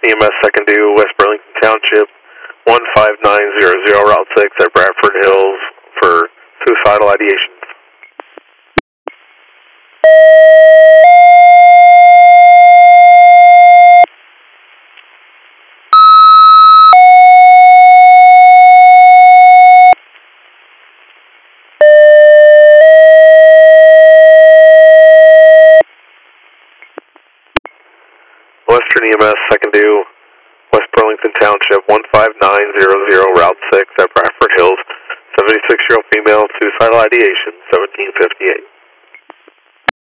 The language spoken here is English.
EMS second due, West Burlington Township, 15900, Route 6 at Bradford Hills for suicidal ideation. Western EMS second due, West Burlington Township, 15900, Route 6 at Bradford Hills, 76-year-old female, suicidal ideation, 1758.